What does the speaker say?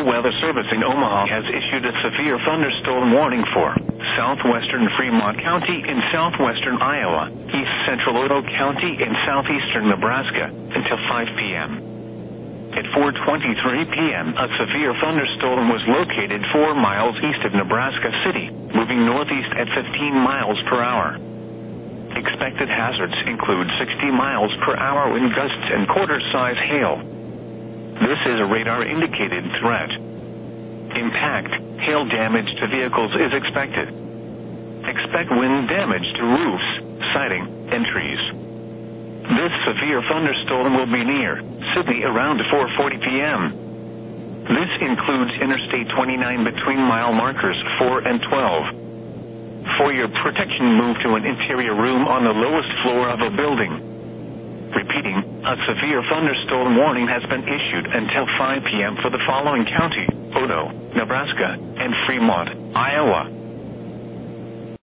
National Weather Service in Omaha has issued a severe thunderstorm warning for southwestern Fremont County in southwestern Iowa, east central Otoe County in southeastern Nebraska until 5 p.m. At 4:23 p.m., a severe thunderstorm was located 4 miles east of Nebraska City, moving northeast at 15 miles per hour. Expected hazards include 60 miles per hour wind gusts and quarter-size hail. This is a radar-indicated threat. Impact, hail damage to vehicles is expected. Expect wind damage to roofs, siding, and trees. This severe thunderstorm will be near Sydney around 4:40 p.m. This includes Interstate 29 between mile markers 4 and 12. For your protection, move to an interior room on the lowest floor of a building. Repeating, a severe thunderstorm warning has been issued until 5 p.m. for the following county: Otoe, Nebraska, and Fremont, Iowa.